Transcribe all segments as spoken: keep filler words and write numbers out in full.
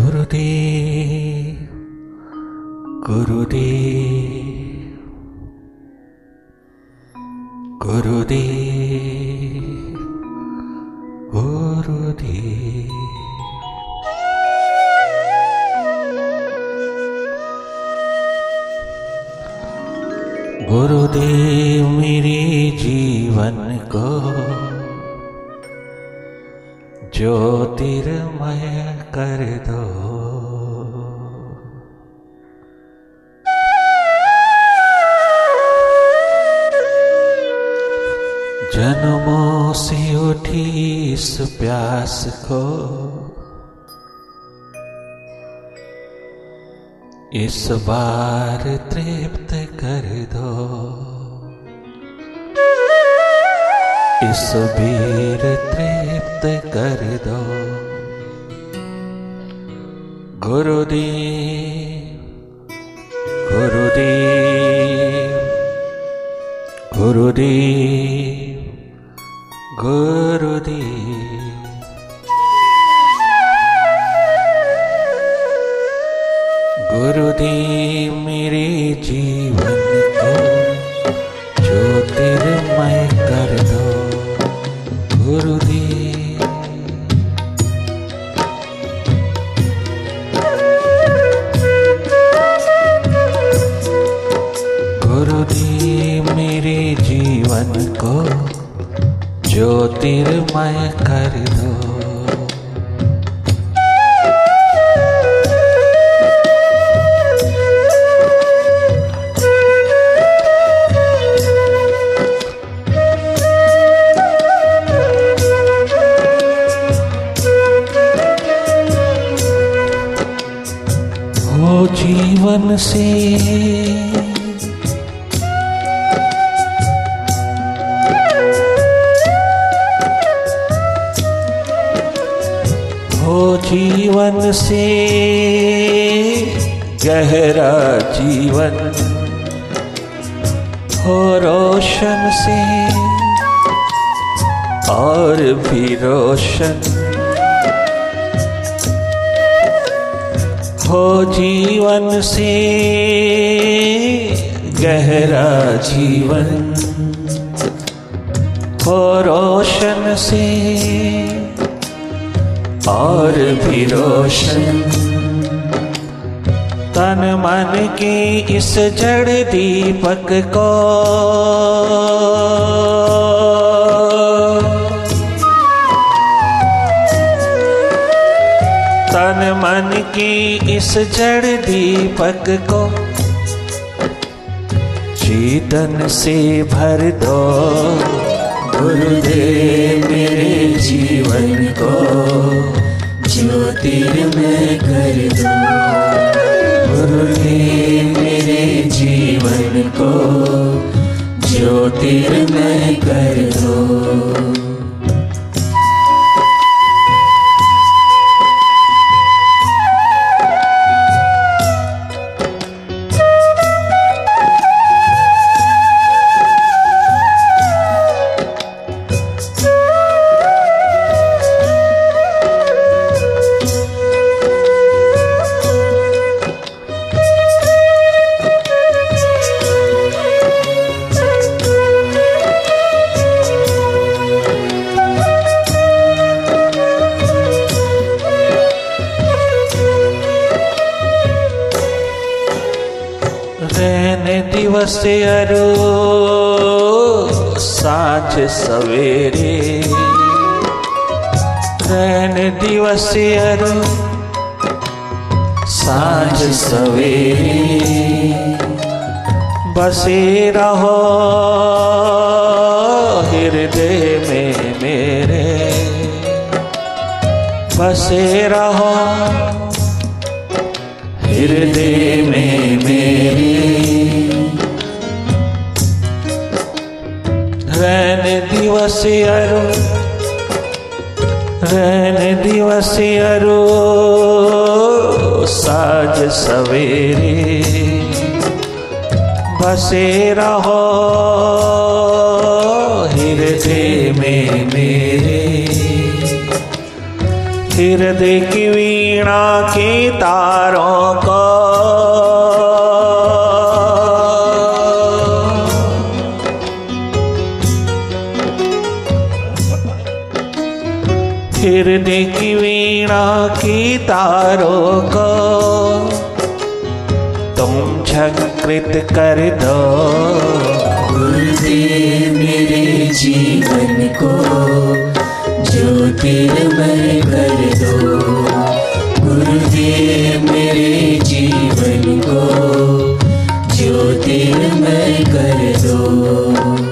गुरुदेव गुरुदेव गुरुदेव गुरुदेव। गुरुदेव मेरे जीवन को ज्योतिर्मय कर दो। जन्मों से उठी इस प्यास को इस बार तृप्त कर दो। इस बीर तृप्त कर दो। गुरुदेव गुरुदेव गुरुदेव गुरुदेव। गुरुदेव मेरे जीवन को ज्योतिर्मय कर दो। गुरुदेव गुरुदेव मेरे जीवन को ज्योतिर्मय कर दो। हो जीवन से हो जीवन से गहरा जीवन हो रोशन से और भी रोशन हो जीवन से गहरा जीवन हो रोशन से और भी रोशन। तन मन के इस जड़ दीपक को तन मन की इस जड़ दीपक को चेतन से भर दो। गुरुदेव मेरे जीवन को ज्योतिर्मय कर दो। गुरुदेव मेरे जीवन को ज्योतिर्मय कर दो। रहने दिवस अरो साँझ सवेरे रहने दिवस अरो साँझ सवेरे बसे रहो हृदय में मेरे बसे रहो हृदय में मेरे। रहने दिवस अरो रहने दिवस अरो साँझ सवेरे बसे रहो हृदय में मेरे। हृदय की वीणा के तारों को हृदय की वीणा की तारों को तुम झंकृत कर दो। गुरुदेव मेरे जीवन को ज्योतिर्मय कर दो। गुरुदेव मेरे जीवन को ज्योतिर्मय कर दो।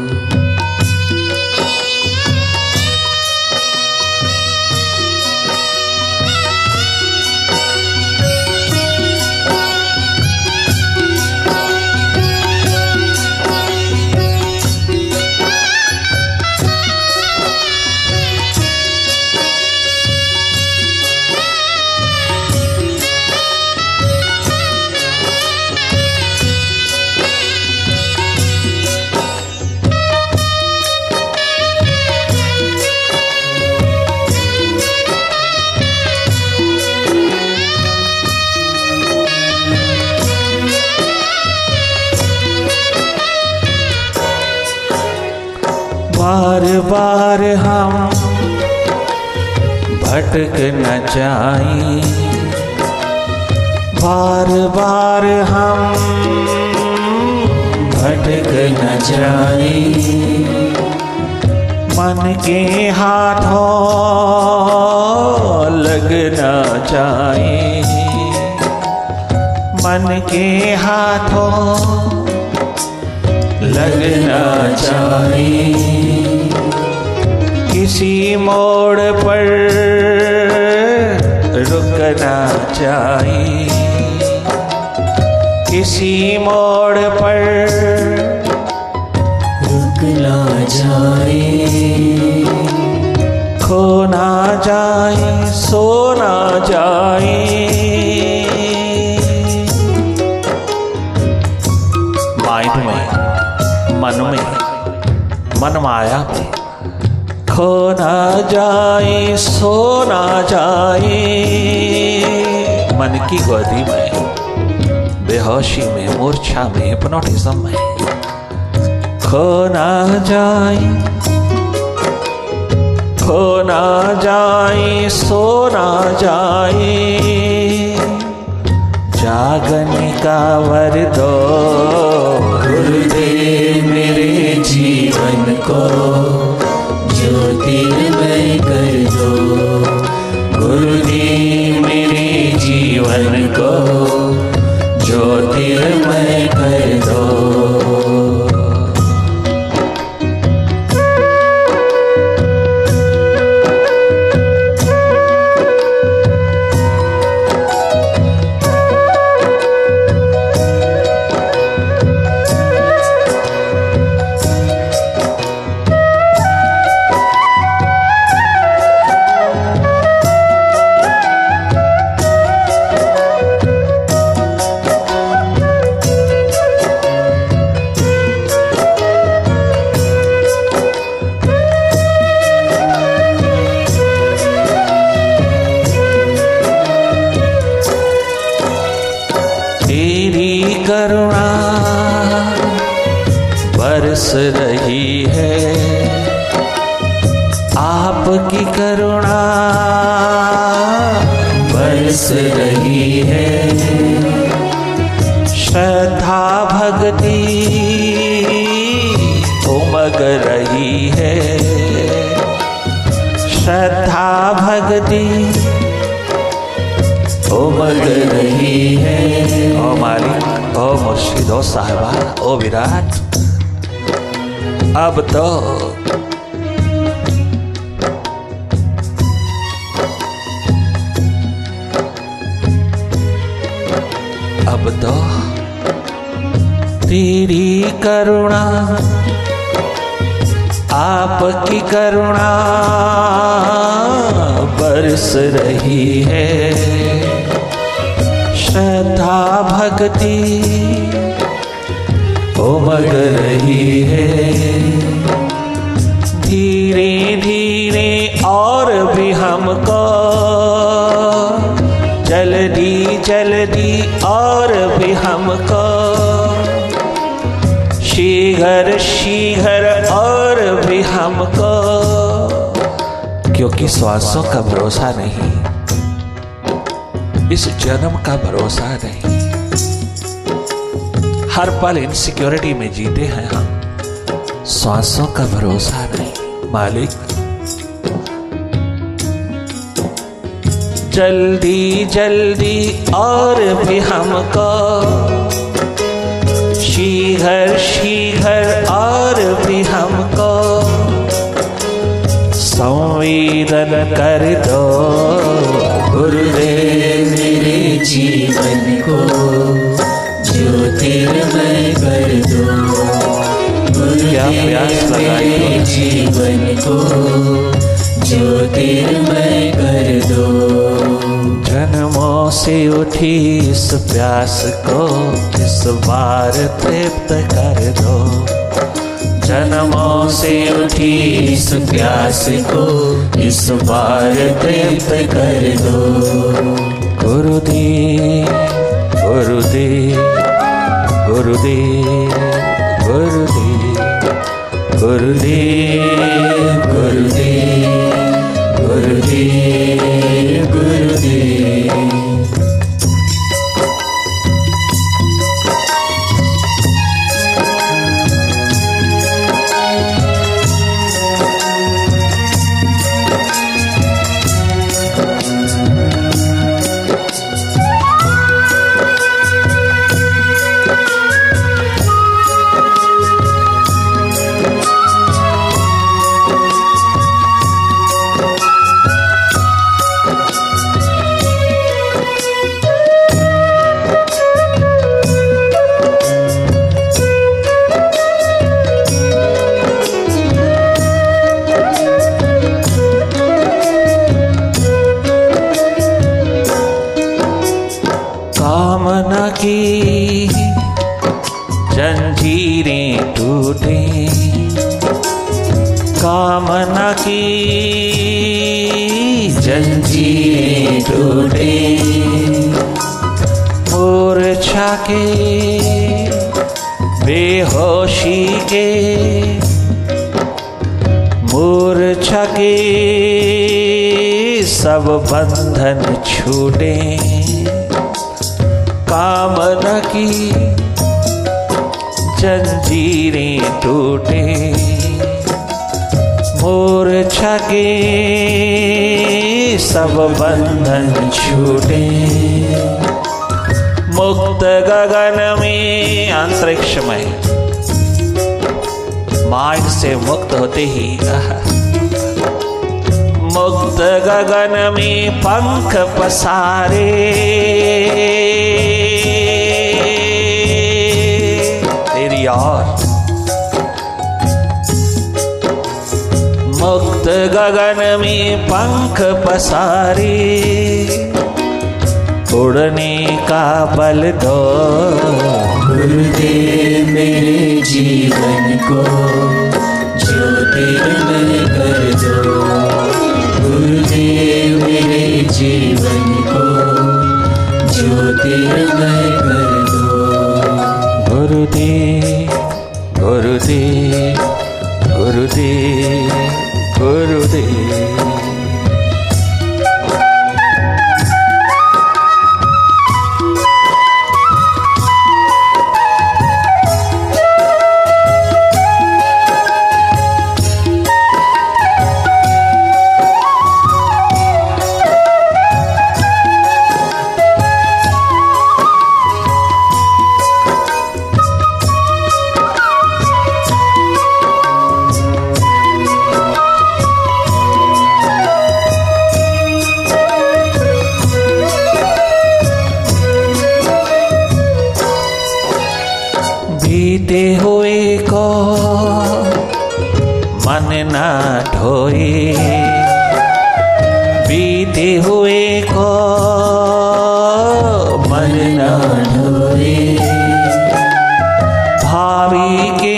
बार बार हम भटक न जाएं, बार बार हम भटक न जाएं, मन के हाथों लग न जाएं, मन के हाथों लग न जाएं, किसी मोड़ पर रुकना चाहिए, किसी मोड़ पर रुकना जाए, खो ना जाए, सो ना जाए, माइंड में, मन में, मन माया में खो ना जाए, सो ना जाए, मन की गोदी में, बेहोशी में, मूर्छा में, हिप्नोटिज्म में खो ना जाए, खो ना जाए, सो ना जाए, जागने का वर दो। गुरुदेव मेरे जीवन को ज्योतिर्मय कर दो। गुरुदेव मेरे जीवन को ज्योतिर्मय कर दो। करुणा बरस रही है, आपकी करुणा बरस रही है, श्रद्धा भक्ति उमग रही है, श्रद्धा भक्ति उमग रही है। ओ मालिक, ओ मुर्शिद, ओ साहिबा, ओ विराट, अब तो अब तो तेरी करुणा, आपकी करुणा बरस रही है, श्रद्धा भक्ति उमग रही है, धीरे धीरे और भी हमको जल्दी जल्दी और भी हमको, शीघ्र शीघ्र और भी हमको, क्योंकि श्वासों का भरोसा नहीं, इस जन्म का भरोसा नहीं। हर पल इनसिक्योरिटी में जीते हैं हम, श्वासों का भरोसा नहीं। मालिक जल्दी जल्दी और भी हमको, शीघ्र शीघ्र और भी हमको, संवेदन कर दो गुरुदेव मेरे जीवन को ज्योतिर्मय कर दो। क्या प्यास लगाई मेरे जीवन को ज्योतिर्मय कर दो। जन्मों से उठी इस प्यास को इस बार तृप्त कर दो। जन्मों से उठी इस प्यास को इस बार तृप्त कर दो। गुरुदेव गुरुदेव गुरुदेव गुरुदेव गुरुदेव गुरुदेव गुरुदेव गुरुदेव। कामना की जंजीरें टूटे, कामना की जंजीरें टूटे, मूर्छा के बेहोशी के, मूर्छा के सब बंधन छूटे। कामना की जंजीरें टूटे, मूर्छा के सब बंधन छूटे। मुक्त गगन में अंतरिक्ष में माइंड से मुक्त होते ही मुक्त गगन में पंख पसारे, तेरी और मुक्त गगन में पंख पसारे, उड़ने का बल दो गुरुदेव मेरे जीवन को ज्योतिर्मय कर दो। गुरुदेव मेरे जीवन को ज्योतिर्मय कर दो। गुरुदेव गुरुदेव गुरुदेव गुरुदेव। बीते हुए को मन ना ढोए, बीते हुए को मन ना ढोए, भावी के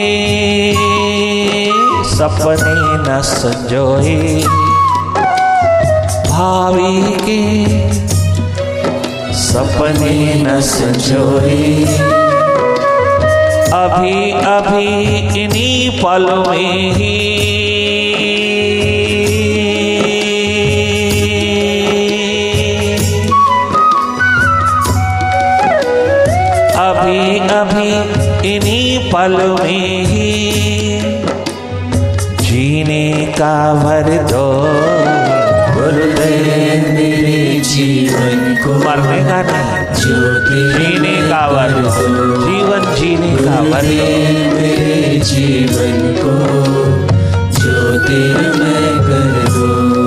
सपने न संजोए, भावी के सपने न संजोए। अभी अभी इन्हीं पलों में ही अभी अभी इन्हीं पलों में ही जीने का भर दो गुरुदेव मेरे जीवन को मरने का नहीं, ज्योति जीने का भर दो, जीवन जीने का भर दो। मेरे जीवन को ज्योतिर्मय कर दो।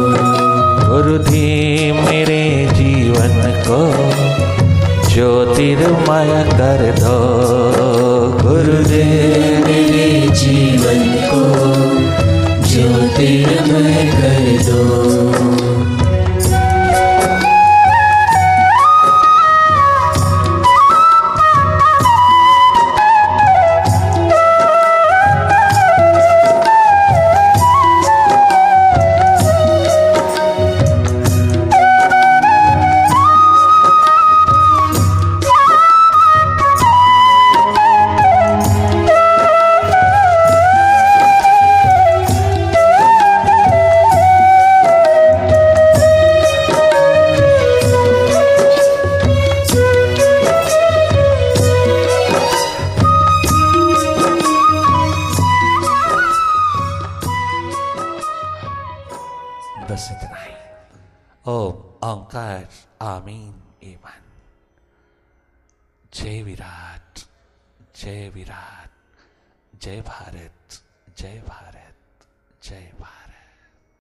गुरुदेव मेरे जीवन को ज्योतिर्मय कर दो। गुरुदेव मेरे जीवन को ज्योतिर्मय कर दो। बस इतना ही। ओम ओंकार आमीन ईमान। जय विराट, जय विराट, जय भारत, जय भारत, जय भारत।